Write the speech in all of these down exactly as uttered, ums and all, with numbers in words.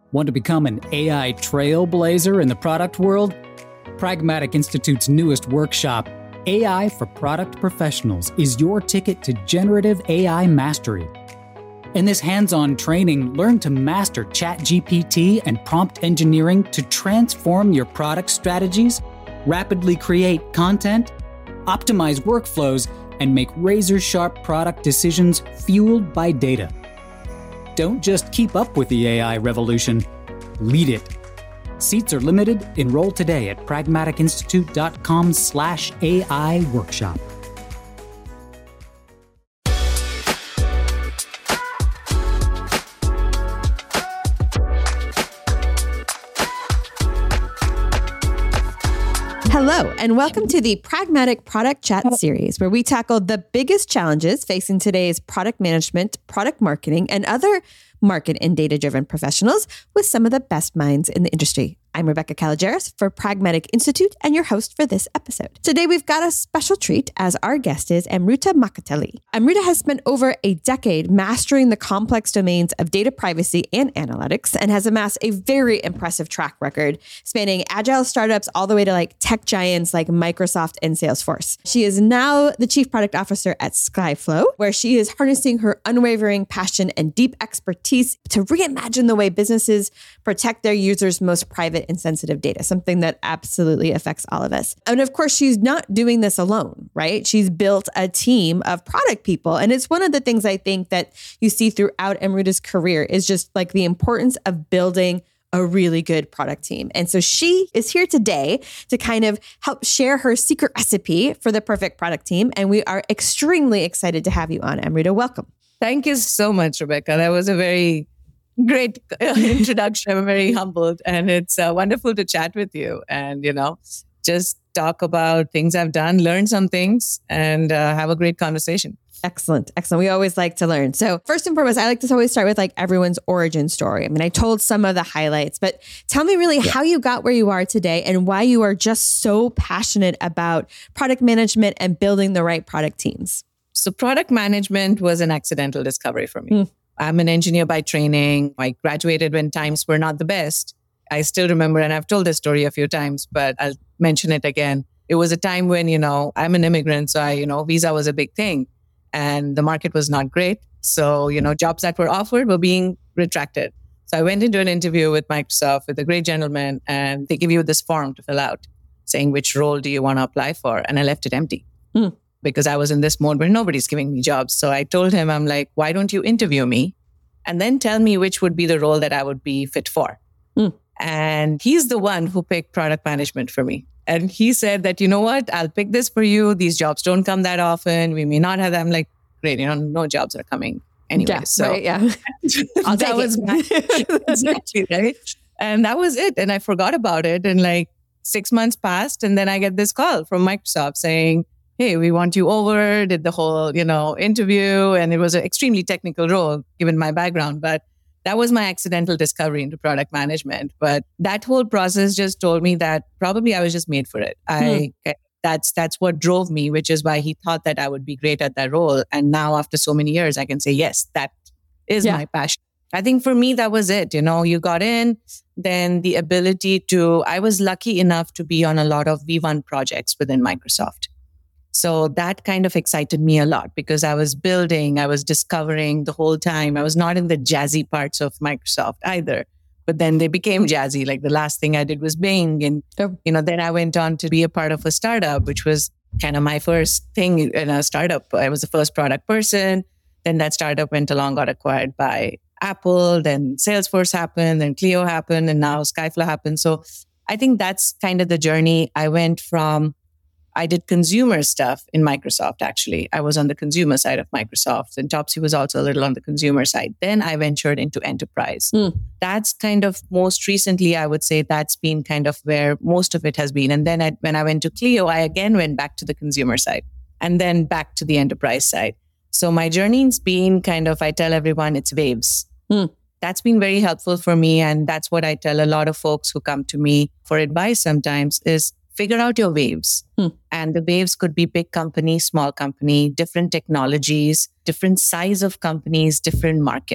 Want to become an A I trailblazer in the product world? Pragmatic Institute's newest workshop, A I for Product Professionals, is your ticket to generative A I mastery. In this hands-on training, learn to master ChatGPT and prompt engineering to transform your product strategies, rapidly create content, optimize workflows, and make razor-sharp product decisions fueled by data. Don't just keep up with the A I revolution, lead it. Seats are limited. Enroll today at pragmaticinstitute.com slash AI workshop. Hello, and welcome to the Pragmatic Product Chat series, where we tackle the biggest challenges facing today's product management, product marketing, and other market and data-driven professionals with some of the best minds in the industry. I'm Rebecca Kalogeris for Pragmatic Institute and your host for this episode. Today, we've got a special treat as our guest is Amruta Makateli. Amruta has spent over a decade mastering the complex domains of data privacy and analytics and has amassed a very impressive track record spanning agile startups all the way to like tech giants like Microsoft and Salesforce. She is now the Chief Product Officer at Skyflow, where she is harnessing her unwavering passion and deep expertise to reimagine the way businesses protect their users' most private and sensitive data, something that absolutely affects all of us. And of course, she's not doing this alone, right? She's built a team of product people. And it's one of the things I think that you see throughout Amruta's career is just like the importance of building a really good product team. And so she is here today to kind of help share her secret recipe for the perfect product team. And we are extremely excited to have you on, Amruta. Welcome. Thank you so much, Rebecca. That was a very great introduction. I'm very humbled, and it's uh, wonderful to chat with you and, you know, just talk about things I've done, learn some things, and uh, have a great conversation. Excellent. Excellent. We always like to learn. So first and foremost, I like to always start with like everyone's origin story. I mean, I told some of the highlights, but tell me really yeah. how you got where you are today and why you are just so passionate about product management and building the right product teams. So product management was an accidental discovery for me. Mm. I'm an engineer by training. I graduated when times were not the best. I still remember, and I've told this story a few times, but I'll mention it again. It was a time when, you know, I'm an immigrant, so I, you know, visa was a big thing and the market was not great. So, you know, jobs that were offered were being retracted. So I went into an interview with Microsoft with a great gentleman, and they give you this form to fill out saying, which role do you want to apply for? And I left it empty. Mm. Because I was in this mode where nobody's giving me jobs. So I told him, I'm like, why don't you interview me and then tell me which would be the role that I would be fit for? Mm. And he's the one who picked product management for me. And he said that, you know what, I'll pick this for you. These jobs don't come that often. We may not have them. I'm like, great, you know, no jobs are coming anyway. Yeah, so right, yeah. I'll that was my, exactly, right? And that was it. And I forgot about it. And like six months passed. And then I get this call from Microsoft saying, hey, we want you over, did the whole, you know, interview. And it was an extremely technical role given my background. But that was my accidental discovery into product management. But that whole process just told me that probably I was just made for it. I hmm. that's that's what drove me, which is why he thought that I would be great at that role. And now after so many years, I can say, yes, that is yeah. my passion. I think for me, that was it. You know, you got in, then the ability to, I was lucky enough to be on a lot of V one projects within Microsoft. So that kind of excited me a lot because I was building, I was discovering the whole time. I was not in the jazzy parts of Microsoft either, but then they became jazzy. Like the last thing I did was Bing. And, oh. you know, then I went on to be a part of a startup, which was kind of my first thing in a startup. I was the first product person. Then that startup went along, got acquired by Apple. Then Salesforce happened, then Clio happened, and now Skyflow happened. So I think that's kind of the journey. I went from I did consumer stuff in Microsoft, actually. I was on the consumer side of Microsoft, and Topsy was also a little on the consumer side. Then I ventured into enterprise. Mm. That's kind of most recently, I would say that's been kind of where most of it has been. And then I, when I went to Clio, I again went back to the consumer side and then back to the enterprise side. So my journey's been kind of, I tell everyone it's waves. Mm. That's been very helpful for me. And that's what I tell a lot of folks who come to me for advice sometimes is figure out your waves. Hmm. And the waves could be big company, small company, different technologies, different size of companies, different markets.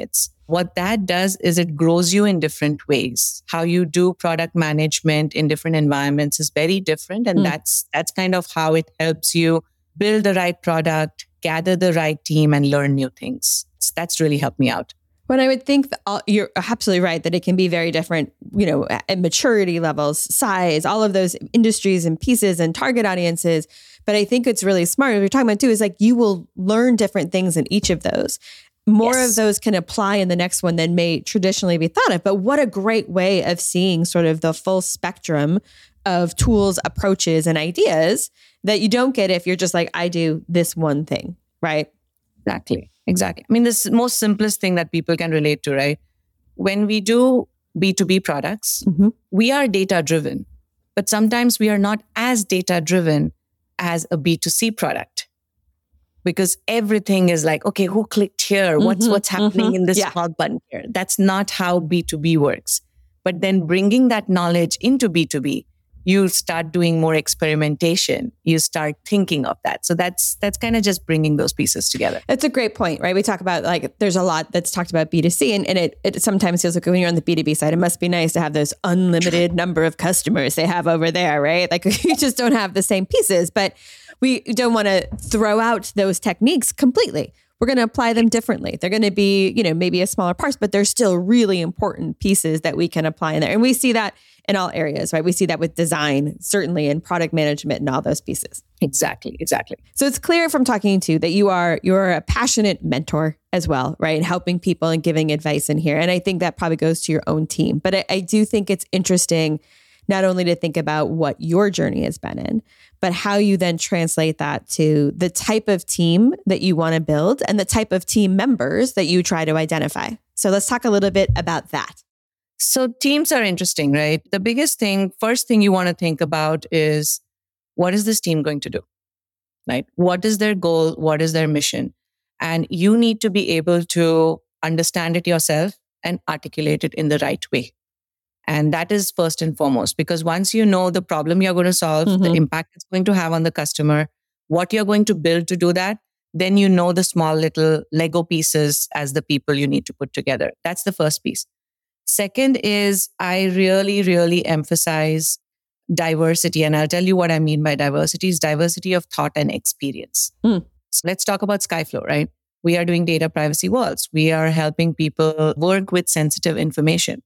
what that does is it grows you in different ways. How you do product management in different environments is very different. And mm. that's that's kind of how it helps you build the right product, gather the right team, and learn new things. That's really helped me out. But I would think that all, you're absolutely right that it can be very different, you know, at maturity levels, size, all of those industries and pieces and target audiences. But I think it's really smart. What you're talking about too is like you will learn different things in each of those. More yes. of those can apply in the next one than may traditionally be thought of. But what a great way of seeing sort of the full spectrum of tools, approaches, and ideas that you don't get if you're just like, I do this one thing, right? Exactly. Exactly. I mean, this most simplest thing that people can relate to, right? When we do B two B products, mm-hmm. we are data driven, but sometimes we are not as data driven as a B two C product. Because everything is like, okay, who clicked here? What's mm-hmm, what's happening mm-hmm, in this yeah. small button here? That's not how B two B works. But then bringing that knowledge into B two B, you start doing more experimentation. You start thinking of that. So that's that's kind of just bringing those pieces together. That's a great point, right? We talk about like, there's a lot that's talked about B two C and, and it, it sometimes feels like when you're on the B two B side, it must be nice to have those unlimited number of customers they have over there, right? Like you just don't have the same pieces, but we don't want to throw out those techniques completely. We're going to apply them differently. They're going to be, you know, maybe a smaller parts, but they're still really important pieces that we can apply in there. And we see that in all areas, right? We see that with design, certainly in product management and all those pieces. Exactly, exactly. So it's clear from talking to you that you are you're a passionate mentor as well, right? And helping people and giving advice in here. And I think that probably goes to your own team. But I, I do think it's interesting not only to think about what your journey has been in, but how you then translate that to the type of team that you want to build and the type of team members that you try to identify. So let's talk a little bit about that. So teams are interesting, right? The biggest thing, first thing you want to think about is, what is this team going to do? Right? What is their goal? What is their mission? And you need to be able to understand it yourself and articulate it in the right way. And that is first and foremost, because once you know the problem you're going to solve, mm-hmm. the impact it's going to have on the customer, what you're going to build to do that, then you know the small little Lego pieces as the people you need to put together. That's the first piece. Second is I really, really emphasize diversity. And I'll tell you what I mean by diversity is diversity of thought and experience. Mm. So let's talk about Skyflow, right? We are doing data privacy walls. We are helping people work with sensitive information.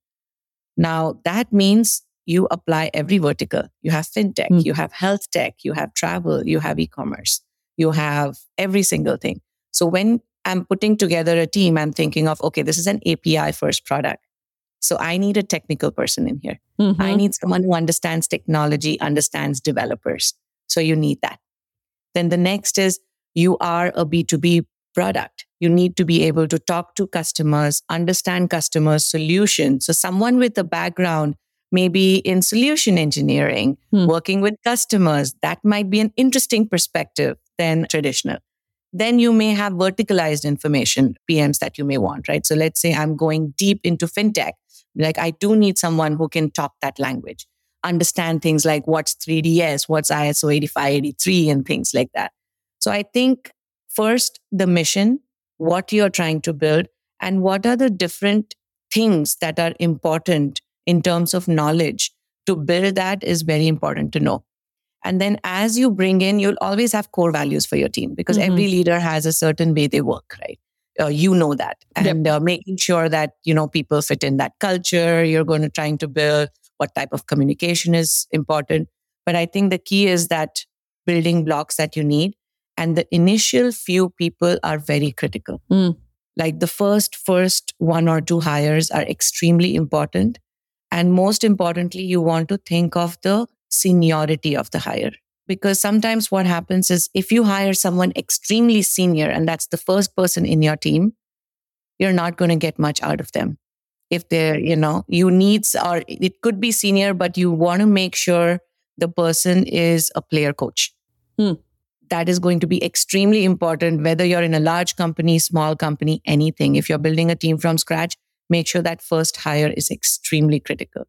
Now, that means you apply every vertical. You have fintech, mm. you have health tech, you have travel, you have e-commerce, you have every single thing. So when I'm putting together a team, I'm thinking of, okay, this is an A P I first product. So I need a technical person in here. Mm-hmm. I need someone who understands technology, understands developers. So you need that. Then the next is you are a B two B product. You need to be able to talk to customers, understand customers' solutions. So someone with a background, maybe in solution engineering, hmm. working with customers, that might be an interesting perspective than traditional. Then you may have verticalized information, P Ms that you may want, right? So let's say I'm going deep into fintech. Like I do need someone who can talk that language, understand things like what's three D S, what's I S O eighty-five eighty-three and things like that. So I think first, the mission, what you're trying to build, and what are the different things that are important in terms of knowledge to build that is very important to know. And then as you bring in, you'll always have core values for your team because mm-hmm. every leader has a certain way they work, right? Uh, you know that. And yep. uh, making sure that, you know, people fit in that culture, you're going to trying to build what type of communication is important. But I think the key is that building blocks that you need. And the initial few people are very critical. Mm. Like the first, first one or two hires are extremely important. And most importantly, you want to think of the seniority of the hire. Because sometimes what happens is if you hire someone extremely senior and that's the first person in your team, you're not going to get much out of them. If they're, you know, you need, or it could be senior, but you want to make sure the person is a player coach. Hmm. That is going to be extremely important, whether you're in a large company, small company, anything. If you're building a team from scratch, make sure that first hire is extremely critical.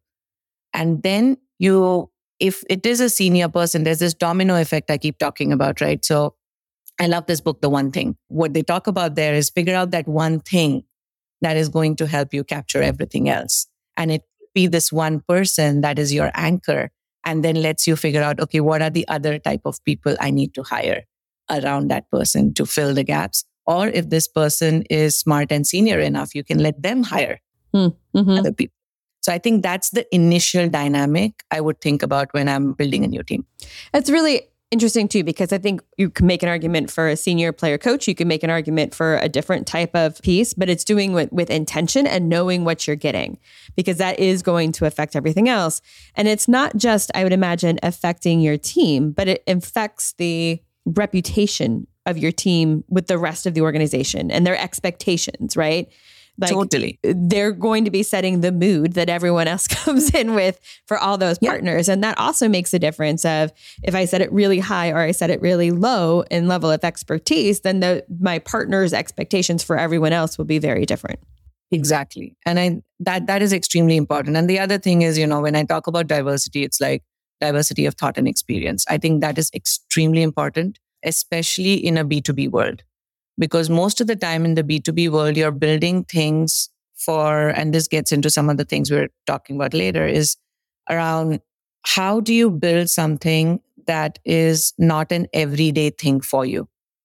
And then you, if it is a senior person, there's this domino effect I keep talking about, right? So I love this book, The One Thing. What they talk about there is figure out that one thing that is going to help you capture everything else. And it be this one person that is your anchor and then lets you figure out, okay, what are the other type of people I need to hire around that person to fill the gaps? Or if this person is smart and senior enough, you can let them hire mm-hmm. other people. So I think that's the initial dynamic I would think about when I'm building a new team. It's really interesting too, because I think you can make an argument for a senior player coach. You can make an argument for a different type of piece, but it's doing it with intention and knowing what you're getting, because that is going to affect everything else. And it's not just, I would imagine, affecting your team, but it affects the reputation of your team with the rest of the organization and their expectations, right? Like, totally. They're going to be setting the mood that everyone else comes in with for all those partners. Yeah. And that also makes a difference of if I set it really high or I set it really low in level of expertise, then the my partner's expectations for everyone else will be very different. Exactly. And I that that is extremely important. And the other thing is, you know, when I talk about diversity, it's like diversity of thought and experience. I think that is extremely important, especially in a B two B world. Because most of the time in the B two B world, you're building things for, and this gets into some of the things we're talking about later, is around how do you build something that is not an everyday thing for you?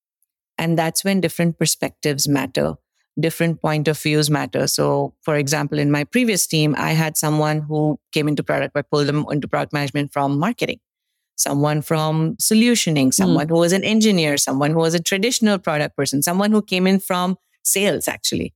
And that's when different perspectives matter, different point of views matter. So for example, in my previous team, I had someone who came into product, I pulled them into product management from marketing. Someone from solutioning, someone mm. who was an engineer, someone who was a traditional product person, someone who came in from sales, actually.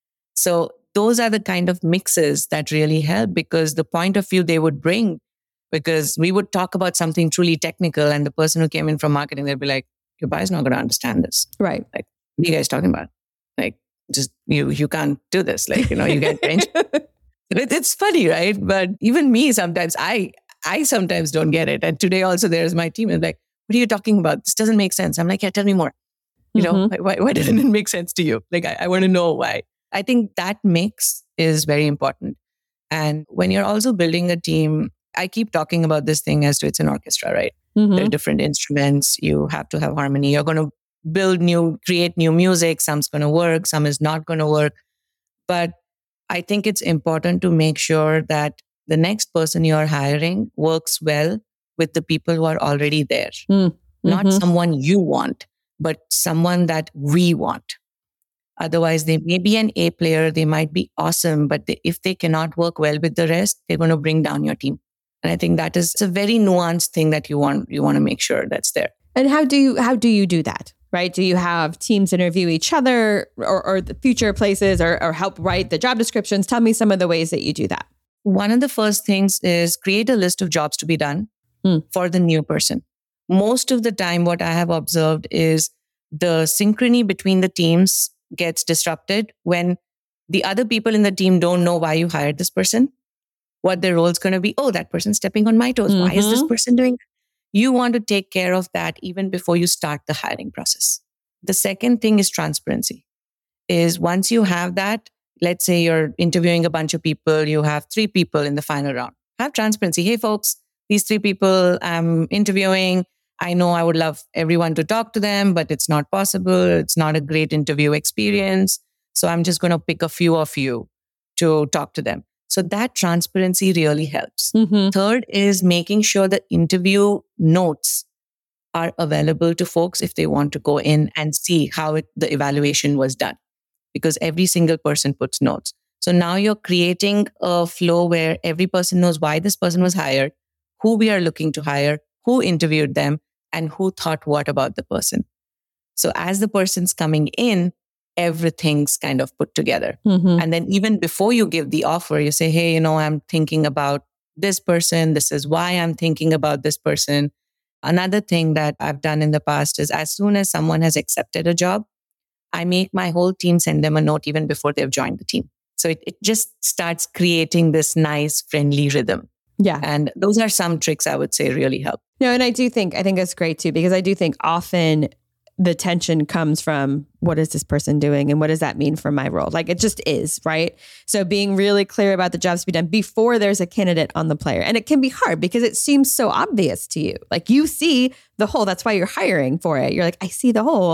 So those are the kind of mixes that really help, because the point of view they would bring, because we would talk about something truly technical and the person who came in from marketing, they'd be like, your buyer's not going to understand this. Right. Like, what are you guys talking about? Like, just, you you can't do this. Like, you know, you get cringe. it, it's funny, right? But even me, sometimes I... I sometimes don't get it. And today also there's my team and like, what are you talking about? This doesn't make sense. I'm like, yeah, tell me more. You mm-hmm. know, why, why doesn't it make sense to you? Like, I, I want to know why. I think that mix is very important. And when you're also building a team, I keep talking about this thing as to it's an orchestra, right? Mm-hmm. There are different instruments. You have to have harmony. You're going to build new, create new music. Some's going to work. Some is not going to work. But I think it's important to make sure that the next person you're hiring works well with the people who are already there. Mm-hmm. Not someone you want, but someone that we want. Otherwise, they may be an A player, they might be awesome, but they, if they cannot work well with the rest, they're going to bring down your team. And I think that is it's a very nuanced thing that you want you want to make sure that's there. And how do you how do you do that? Right? Do you have teams interview each other or, or the future places or, or help write the job descriptions? Tell me some of the ways that you do that. One of the first things is create a list of jobs to be done mm. for the new person. Most of the time, what I have observed is the synchrony between the teams gets disrupted when the other people in the team don't know why you hired this person, what their role is going to be. Oh, that person's stepping on my toes. Mm-hmm. Why is this person doing that? You want to take care of that even before you start the hiring process. The second thing is transparency. Is once you have that, let's say you're interviewing a bunch of people, you have three people in the final round. Have transparency. Hey, folks, these three people I'm interviewing. I know I would love everyone to talk to them, but it's not possible. It's not a great interview experience. So I'm just going to pick a few of you to talk to them. So that transparency really helps. Mm-hmm. Third is making sure the interview notes are available to folks if they want to go in and see how it, the evaluation was done. Because every single person puts notes. So now you're creating a flow where every person knows why this person was hired, who we are looking to hire, who interviewed them, and who thought what about the person. So as the person's coming in, everything's kind of put together. Mm-hmm. And then even before you give the offer, you say, hey, you know, I'm thinking about this person. This is why I'm thinking about this person. Another thing that I've done in the past is as soon as someone has accepted a job, I make my whole team send them a note even before they've joined the team. So it, it just starts creating this nice, friendly rhythm. Yeah. And those are some tricks I would say really help. No, and I do think, I think it's great too, because I do think often the tension comes from what is this person doing and what does that mean for my role? Like it just is, right? So being really clear about the jobs to be done before there's a candidate on the player. And it can be hard because it seems so obvious to you. Like you see the whole, that's why you're hiring for it. You're like, I see the whole.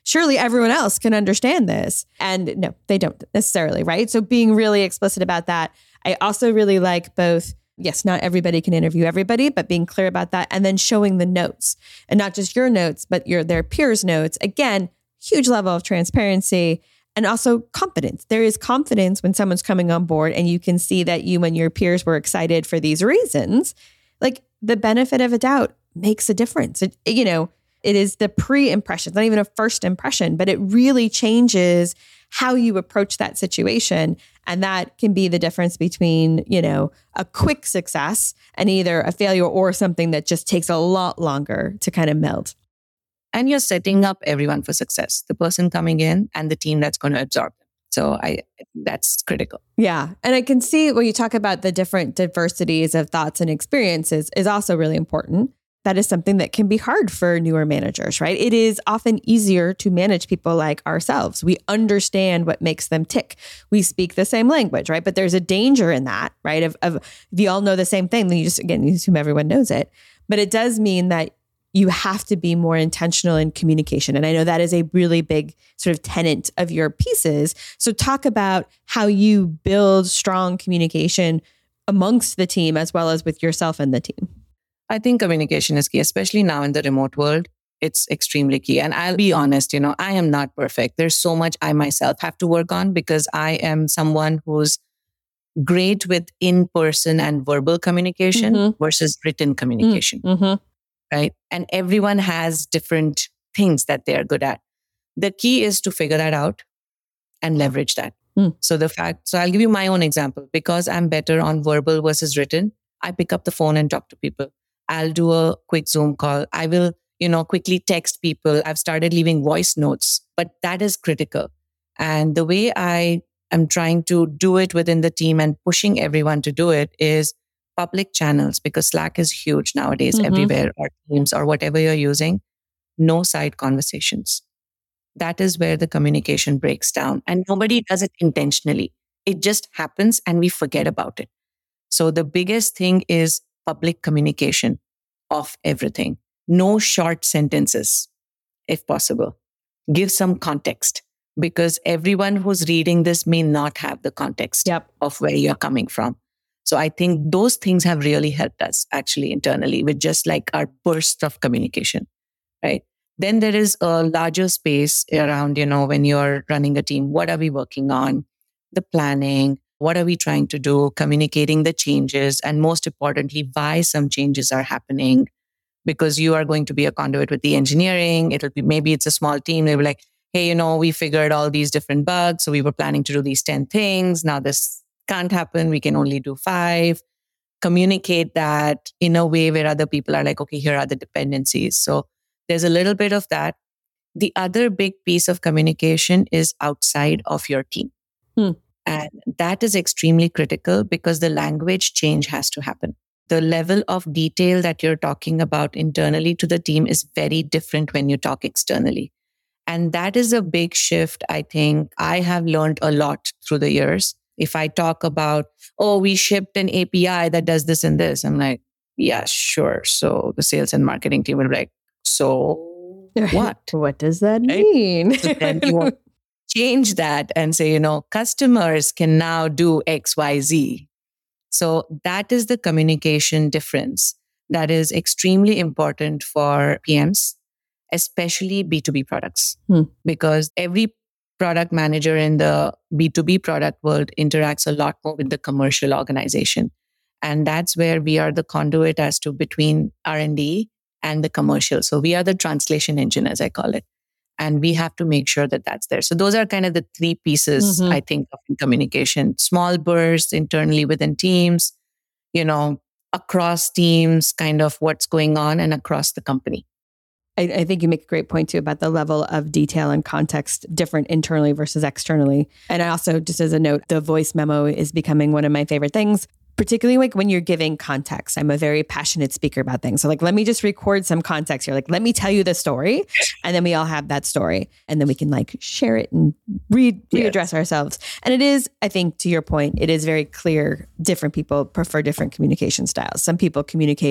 surely everyone else can understand this. And no, they don't necessarily, right? So being really explicit about that. I also really like both, yes, not everybody can interview everybody, but being clear about that and then showing the notes and not just your notes, but your their peers' notes. Again, huge level of transparency and also confidence. There is confidence when someone's coming on board and you can see that you and your peers were excited for these reasons. Like the benefit of a doubt makes a difference. It, you know, it is the pre-impression, not even a first impression, but it really changes how you approach that situation. And that can be the difference between, you know, a quick success and either a failure or something that just takes a lot longer to kind of meld. And you're setting up everyone for success, the person coming in and the team that's going to absorb them. So I that's critical. Yeah. And I can see when you talk about the different diversities of thoughts and experiences is also really important. That is something that can be hard for newer managers, right? It is often easier to manage people like ourselves. We understand what makes them tick. We speak the same language, right? But there's a danger in that, right? Of, of if you all know the same thing, then you just, again, you assume everyone knows it. But it does mean that you have to be more intentional in communication. And I know that is a really big sort of tenet of your pieces. So talk about how you build strong communication amongst the team as well as with yourself and the team. I think communication is key, especially now in the remote world. It's extremely key. And I'll be honest, you know, I am not perfect. There's so much I myself have to work on because I am someone who's great with in-person and verbal communication mm-hmm. versus written communication. Mm-hmm. Right? And everyone has different things that they're good at. The key is to figure that out and leverage that. Mm. So the fact, so I'll give you my own example. Because I'm better on verbal versus written, I pick up the phone and talk to people. I'll do a quick Zoom call. I will, you know, quickly text people. I've started leaving voice notes, but that is critical. And the way I am trying to do it within the team and pushing everyone to do it is public channels, because Slack is huge nowadays mm-hmm. everywhere, or Teams or whatever you're using. No side conversations. That is where the communication breaks down. And nobody does it intentionally. It just happens and we forget about it. So the biggest thing is public communication of everything. No short sentences, if possible. Give some context, because everyone who's reading this may not have the context yep. of where you're coming from. So I think those things have really helped us actually internally with just like our burst of communication, right? Then there is a larger space around, you know, when you're running a team, what are we working on? The planning, what are we trying to do? Communicating the changes, and most importantly, why some changes are happening. Because you are going to be a conduit with the engineering. It'll be, maybe it's a small team. They were like, hey, you know, we figured all these different bugs. So we were planning to do these ten things. Now this can't happen. We can only do five. Communicate that in a way where other people are like, okay, here are the dependencies. So there's a little bit of that. The other big piece of communication is outside of your team. Hmm. And that is extremely critical because the language change has to happen. The level of detail that you're talking about internally to the team is very different when you talk externally. And that is a big shift. I think I have learned a lot through the years. If I talk about, oh, we shipped an A P I that does this and this, I'm like, yeah, sure. So the sales and marketing team will be like, so what? What does that mean? Right? So then you want to change that and say, you know, customers can now do X, Y, Z. So that is the communication difference that is extremely important for P Ms, especially B two B products, hmm. because every product manager in the B two B product world interacts a lot more with the commercial organization. And that's where we are the conduit as to between R and D and the commercial. So we are the translation engine, as I call it. And we have to make sure that that's there. So those are kind of the three pieces, mm-hmm. I think, of communication. Small bursts internally within teams, you know, across teams, kind of what's going on, and across the company. I, I think you make a great point too about the level of detail and context different internally versus externally. And I also, just as a note, the voice memo is becoming one of my favorite things, particularly like when you're giving context. I'm a very passionate speaker about things. So like, let me just record some context here. Like, let me tell you the story. And then we all have that story. And then we can like share it and re- readdress yes. ourselves. And it is, I think, to your point, it is very clear different people prefer different communication styles. Some people communicate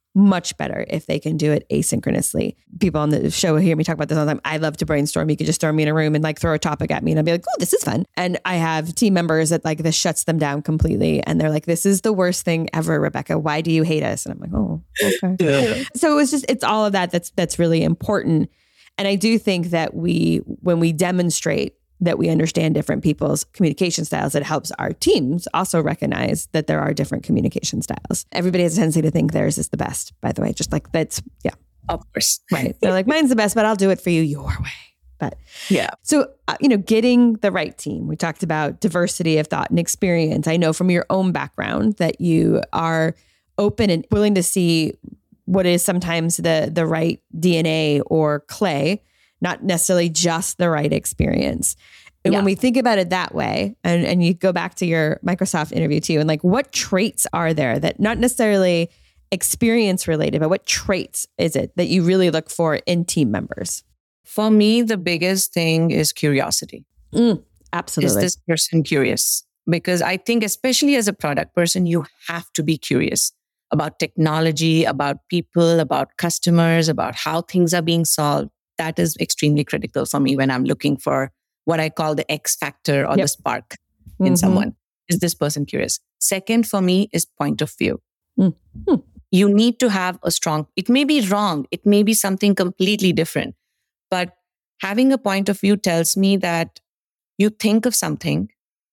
much better if they can do it asynchronously. People on the show hear me talk about this all the time. I love to brainstorm. You could just throw me in a room and like throw a topic at me and I'll be like, oh, this is fun. And I have team members that like this shuts them down completely. And they're like, this is the worst thing ever, Rebecca. Why do you hate us? And I'm like, oh, okay. Yeah. So it was just, it's all of that that's that's really important. And I do think that we, when we demonstrate that we understand different people's communication styles, it helps our teams also recognize that there are different communication styles. Everybody has a tendency to think theirs is the best, by the way, just like that's, yeah. Of course. Right. They're like, mine's the best, but I'll do it for you your way. But yeah. So, uh, you know, getting the right team. We talked about diversity of thought and experience. I know from your own background that you are open and willing to see what is sometimes the the right D N A or clay, not necessarily just the right experience. And yeah. when we think about it that way, and, and you go back to your Microsoft interview too, and like what traits are there that not necessarily experience related, but what traits is it that you really look for in team members? For me, the biggest thing is curiosity. Mm, absolutely. Is this person curious? Because I think especially as a product person, you have to be curious about technology, about people, about customers, about how things are being solved. That is extremely critical for me when I'm looking for what I call the X factor or yep. the spark in mm-hmm. someone. Is this person curious? Second for me is point of view. Mm-hmm. You need to have a strong, it may be wrong. It may be something completely different, but having a point of view tells me that you think of something,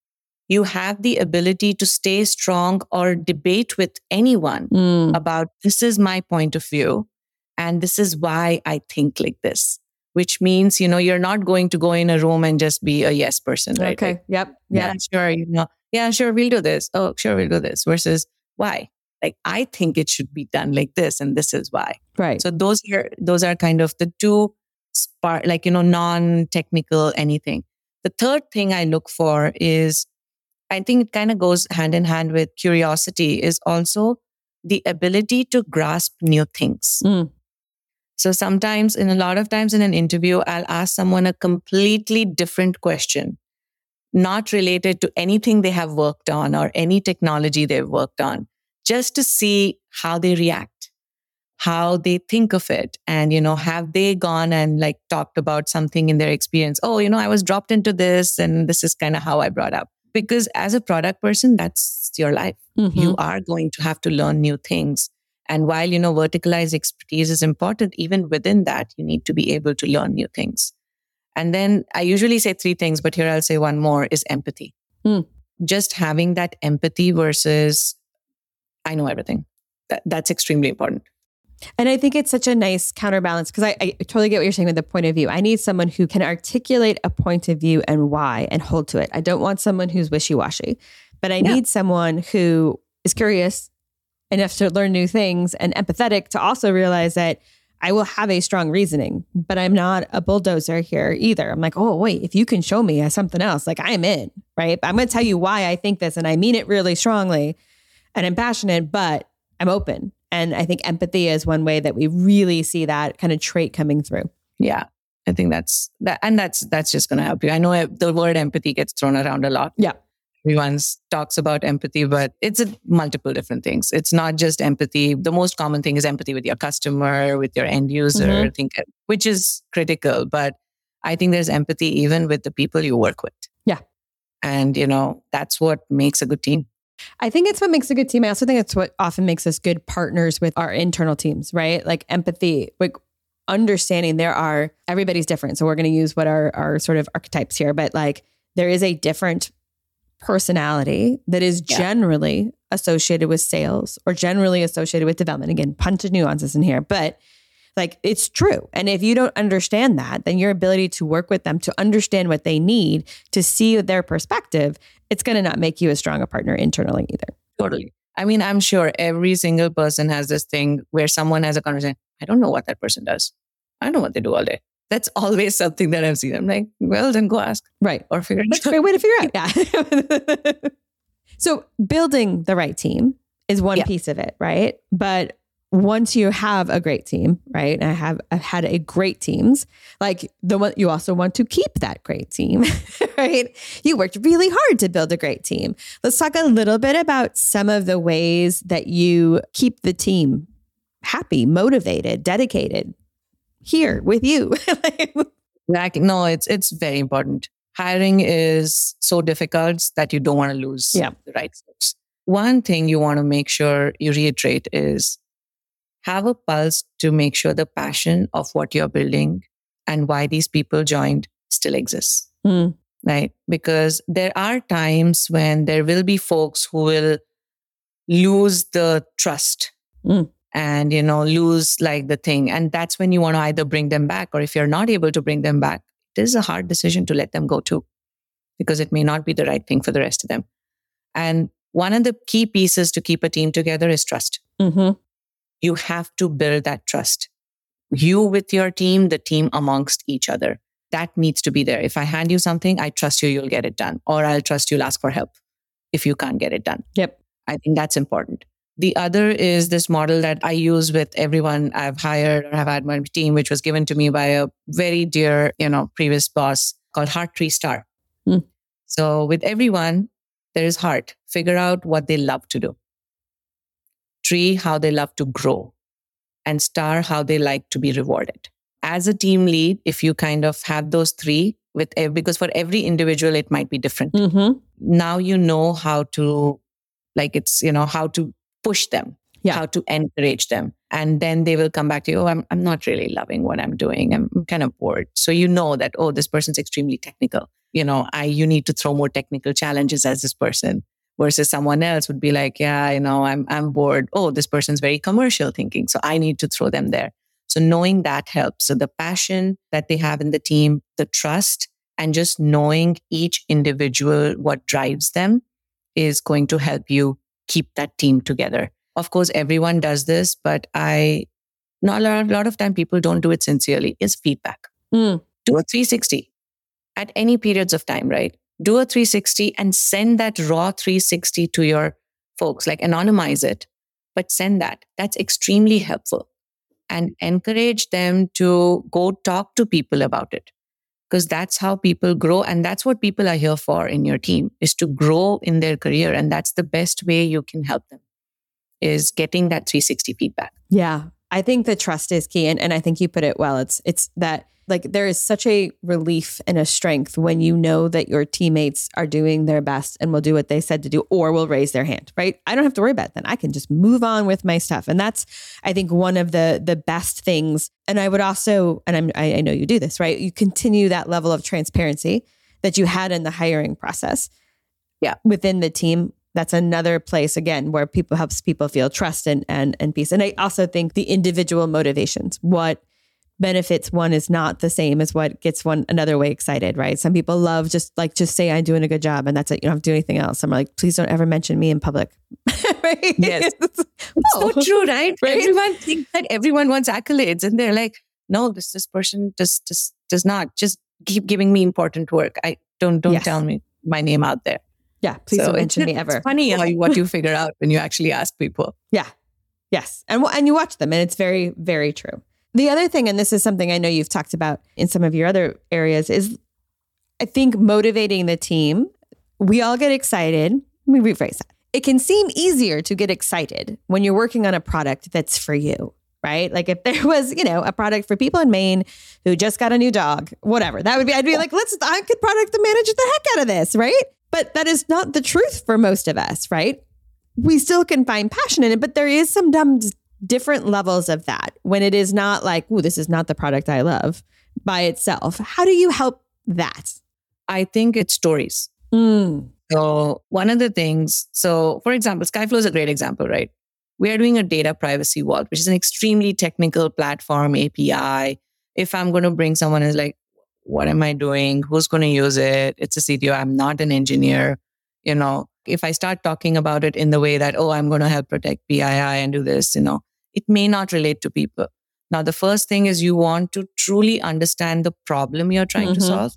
you have the ability to stay strong or debate with anyone mm. about this is my point of view. And this is why I think like this, which means, you know, you're not going to go in a room and just be a yes person, right? Okay. Like, yep. Yeah, sure. You know, yeah, sure. We'll do this. Oh, sure. We'll do this versus why? Like, I think it should be done like this. And this is why. Right. So those are, those are kind of the two spark, like, you know, non-technical anything. The third thing I look for is, I think it kind of goes hand in hand with curiosity, is also the ability to grasp new things. Mm. So sometimes, in a lot of times in an interview, I'll ask someone a completely different question, not related to anything they have worked on or any technology they've worked on, just to see how they react, how they think of it. And, you know, have they gone and like talked about something in their experience? Oh, you know, I was dropped into this and this is kind of how I brought up. Because as a product person, that's your life. Mm-hmm. You are going to have to learn new things. And while, you know, verticalized expertise is important, even within that, you need to be able to learn new things. And then I usually say three things, but here I'll say one more is empathy. Mm. Just having that empathy versus I know everything. That, that's extremely important. And I think it's such a nice counterbalance because I, I totally get what you're saying with the point of view. I need someone who can articulate a point of view and why and hold to it. I don't want someone who's wishy-washy, but I yeah. need someone who is curious enough to learn new things and empathetic to also realize that I will have a strong reasoning, but I'm not a bulldozer here either. I'm like, oh, wait, if you can show me something else, like I'm in, right? I'm going to tell you why I think this and I mean it really strongly and I'm passionate, but I'm open. And I think empathy is one way that we really see that kind of trait coming through. Yeah, I think that's that. And that's that's just going to help you. I know the word empathy gets thrown around a lot. Yeah. Everyone talks about empathy, but it's a multiple different things. It's not just empathy. The most common thing is empathy with your customer, with your end user, mm-hmm. think, which is critical. But I think there's empathy even with the people you work with. Yeah. And, you know, that's what makes a good team. I think it's what makes a good team. I also think it's what often makes us good partners with our internal teams, right? Like empathy, like understanding there are, everybody's different. So we're going to use what are our sort of archetypes here, but like there is a different personality that is yeah. generally associated with sales or generally associated with development. Again, bunch of nuances in here, but like it's true. And if you don't understand that, then your ability to work with them, to understand what they need, to see their perspective, it's going to not make you as strong a partner internally either. Totally. I mean, I'm sure every single person has this thing where someone has a conversation. I don't know what that person does. I don't know what they do all day. That's always something that I've seen. I'm like, well, then go ask. Right. Or figure it out. That's a great way to figure out. Yeah. So building the right team is one yeah. piece of it, right? But once you have a great team, right? And I have I've had a great teams, like the one you also want to keep that great team, right? You worked really hard to build a great team. Let's talk a little bit about some of the ways that you keep the team happy, motivated, dedicated here with you. Exactly. No, it's it's very important. Hiring is so difficult that you don't want to lose yeah. the right folks. One thing you want to make sure you reiterate is have a pulse to make sure the passion of what you're building and why these people joined still exists. Mm. Right? Because there are times when there will be folks who will lose the trust mm. and, you know, lose like the thing. And that's when you want to either bring them back, or if you're not able to bring them back, it is a hard decision to let them go too, because it may not be the right thing for the rest of them. And one of the key pieces to keep a team together is trust. Mm-hmm. You have to build that trust. You with your team, the team amongst each other. That needs to be there. If I hand you something, I trust you, you'll get it done. Or I'll trust you'll ask for help if you can't get it done. Yep. I think that's important. The other is this model that I use with everyone I've hired or have had my team, which was given to me by a very dear, you know, previous boss, called Heart Tree Star. Mm. So with everyone, there is heart. Figure out what they love to do. Tree, how they love to grow. And star, how they like to be rewarded. As a team lead, if you kind of have those three, with because for every individual, it might be different. Mm-hmm. Now you know how to, like it's, you know, how to push them, yeah. how to encourage them. And then they will come back to you, oh, I'm, I'm not really loving what I'm doing. I'm, I'm kind of bored. So you know that, oh, this person's extremely technical. You know, I you need to throw more technical challenges as this person. Versus someone else would be like, yeah, you know, I'm I'm bored. Oh, this person's very commercial thinking. So I need to throw them there. So knowing that helps. So the passion that they have in the team, the trust, and just knowing each individual, what drives them is going to help you keep that team together. Of course, everyone does this, but I, not a lot, a lot of time people don't do it sincerely, is feedback. Mm. Do a three sixty at any periods of time, right? Do a three sixty and send that raw three sixty to your folks, like anonymize it, but send that. That's extremely helpful. And encourage them to go talk to people about it, because that's how people grow. And that's what people are here for in your team, is to grow in their career. And that's the best way you can help them, is getting that three sixty feedback. Yeah. I think the trust is key. And, and I think you put it well. It's, it's that like there is such a relief and a strength when you know that your teammates are doing their best and will do what they said to do, or will raise their hand, right? I don't have to worry about that. I can just move on with my stuff. And that's, I think, one of the the best things. And I would also, and I'm, I, I know you do this, right? You continue that level of transparency that you had in the hiring process. Yeah. Within the team. That's another place, again, where people helps people feel trust and, and, and peace. And I also think the individual motivations, what benefits one is not the same as what gets one another way excited, right? Some people love just like, just say I'm doing a good job and that's it. You don't have to do anything else. I'm like, please don't ever mention me in public. Right? Yes. It's oh. so true, right? Right? Everyone thinks that everyone wants accolades, and they're like, no, this this person just just does not. Just keep giving me important work. I don't don't yes. tell me my name out there. Yeah, please so don't mention me it's ever. It's funny how you, what you figure out when you actually ask people. Yeah. Yes. And and you watch them, and it's very, very true. The other thing, and this is something I know you've talked about in some of your other areas, is I think motivating the team. We all get excited. Let me rephrase that. It can seem easier to get excited when you're working on a product that's for you, right? Like if there was, you know, a product for people in Maine who just got a new dog, whatever, that would be, I'd be like, let's, I could product manage the heck out of this, right? But that is not the truth for most of us, right? We still can find passion in it, but there is some dumb, different levels of that when it is not like, ooh, this is not the product I love by itself. How do you help that? I think it's stories. Mm. So one of the things, so for example, Skyflow is a great example, right? We are doing a data privacy vault, which is an extremely technical platform, A P I. If I'm going to bring someone who's like, what am I doing? Who's going to use it? It's a C T O. I'm not an engineer. You know, if I start talking about it in the way that, oh, I'm going to help protect P I I and do this, you know, it may not relate to people. Now, the first thing is you want to truly understand the problem you're trying mm-hmm. to solve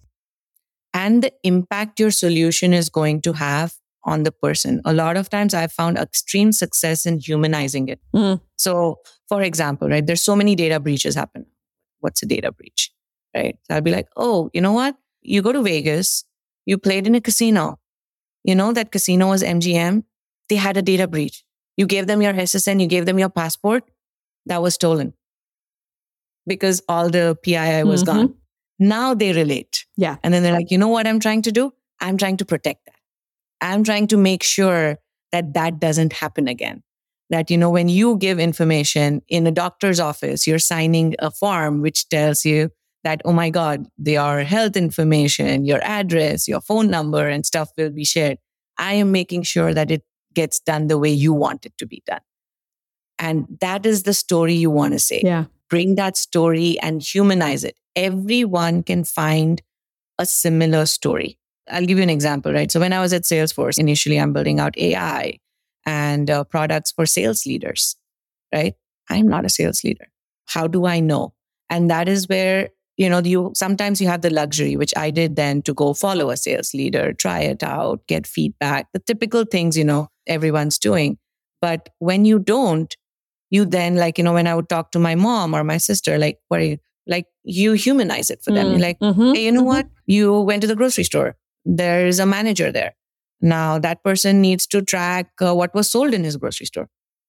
and the impact your solution is going to have on the person. A lot of times I've found extreme success in humanizing it. Mm. So, for example, right, there's so many data breaches happen. What's a data breach? Right? So I'll be like, oh, you know what? You go to Vegas, you played in a casino. You know that casino was M G M. They had a data breach. You gave them your S S N, you gave them your passport. that was stolen because all the P I I was mm-hmm. gone. Now they relate. Yeah. And then they're like, you know what I'm trying to do? I'm trying to protect that. I'm trying to make sure that that doesn't happen again. That, you know, when you give information in a doctor's office, you're signing a form which tells you that, oh my God, your health information, your address, your phone number and stuff will be shared. I am making sure that it gets done the way you want it to be done. And that is the story you want to say. Yeah. Bring that story and humanize it. Everyone can find a similar story. I'll give you an example, right? So when I was at Salesforce, initially I'm building out A I and uh, products for sales leaders, right? I'm not a sales leader. How do I know? And that is where, you know, you sometimes you have the luxury, which I did then, to go follow a sales leader, try it out, get feedback, the typical things, you know, everyone's doing. But when you don't, you then, like, you know, when I would talk to my mom or my sister, like, what are you, like, you humanize it for them. Mm, You're like, mm-hmm, hey, you know mm-hmm. what? You went to the grocery store. There's a manager there. Now that person needs to track uh, what was sold in his grocery store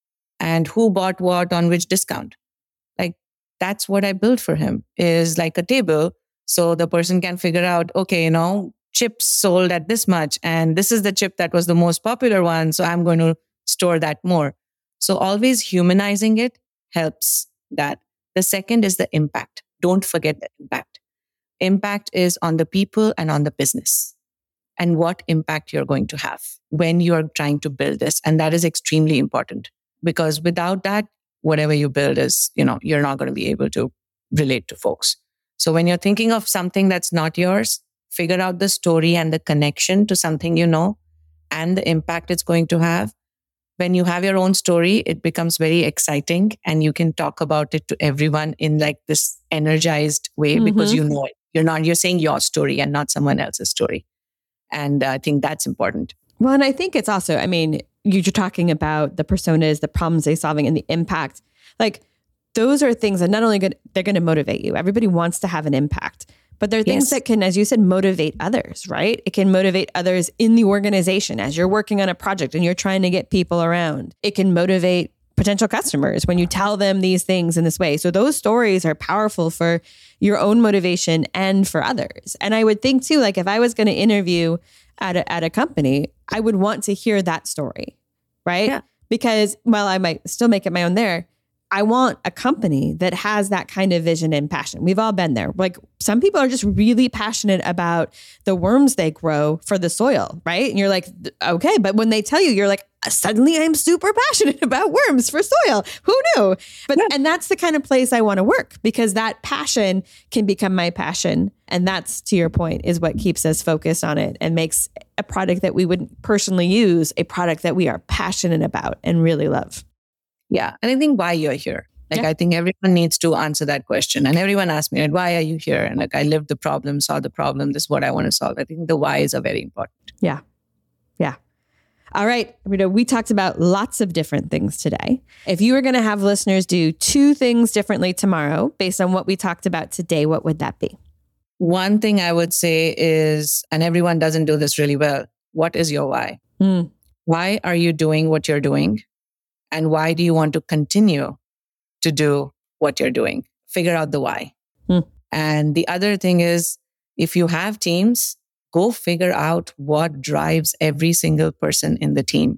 and who bought what on which discount. Like, that's what I built for him, is like a table. So the person can figure out, okay, you know, chips sold at this much. And this is the chip that was the most popular one. So I'm going to store that more. So always humanizing it helps that. The second is the impact. Don't forget the impact. Impact is on the people and on the business, and what impact you're going to have when you're trying to build this. And that is extremely important, because without that, whatever you build is, you know, you're not going to be able to relate to folks. So when you're thinking of something that's not yours, figure out the story and the connection to something you know and the impact it's going to have. When you have your own story, it becomes very exciting and you can talk about it to everyone in like this energized way, mm-hmm. because you know it. You're not, you're saying your story and not someone else's story. And I think that's important. Well, and I think it's also, I mean, you're talking about the personas, the problems they're solving, and the impact. Like, those are things that not only good, they're going to motivate you. Everybody wants to have an impact, but there are things yes. that can, as you said, motivate others, right? It can motivate others in the organization as you're working on a project and you're trying to get people around. It can motivate potential customers when you tell them these things in this way. So those stories are powerful for your own motivation and for others. And I would think too, like, if I was going to interview at a, at a company, I would want to hear that story, right? Yeah. Because while I might still make it my own there, I want a company that has that kind of vision and passion. We've all been there. Like, some people are just really passionate about the worms they grow for the soil, right? And you're like, okay, but when they tell you, you're like, suddenly I'm super passionate about worms for soil. Who knew? But yeah. And that's the kind of place I want to work, because that passion can become my passion. And that's, to your point, is what keeps us focused on it and makes a product that we wouldn't personally use a product that we are passionate about and really love. Yeah. And I think why you're here. Like, yeah. I think everyone needs to answer that question. And everyone asks me, why are you here? And like, I lived the problem, saw the problem. This is what I want to solve. I think the whys are very important. Yeah. Yeah. All right. We talked about lots of different things today. If you were going to have listeners do two things differently tomorrow based on what we talked about today, what would that be? One thing I would say is, and everyone doesn't do this really well, what is your why? Mm. Why are you doing what you're doing? And why do you want to continue to do what you're doing? Figure out the why. Hmm. And the other thing is, if you have teams, go figure out what drives every single person in the team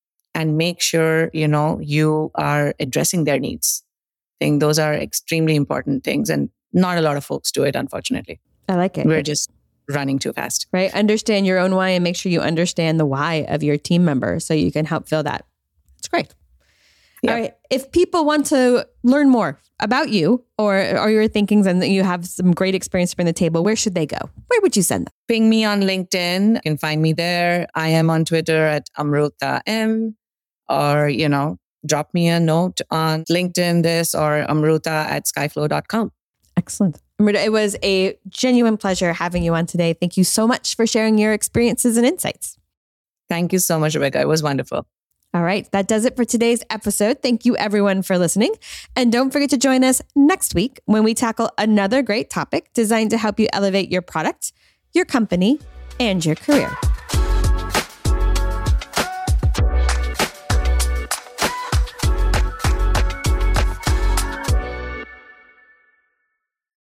and make sure, you know, you are addressing their needs. I think those are extremely important things. And not a lot of folks do it, unfortunately. I like it. We're just running too fast. Right. Understand your own why and make sure you understand the why of your team member so you can help fill that. It's great. Yep. All right. If people want to learn more about you or, or your thinkings, and you have some great experience to bring to the table, where should they go? Where would you send them? Ping me on LinkedIn. You can find me there. I am on Twitter at Amruta M, or, you know, drop me a note on LinkedIn, this, or Amruta at skyflow dot com. Excellent. Amruta, it was a genuine pleasure having you on today. Thank you so much for sharing your experiences and insights. Thank you so much, Rebecca. It was wonderful. All right. That does it for today's episode. Thank you, everyone, for listening. And don't forget to join us next week when we tackle another great topic designed to help you elevate your product, your company, and your career.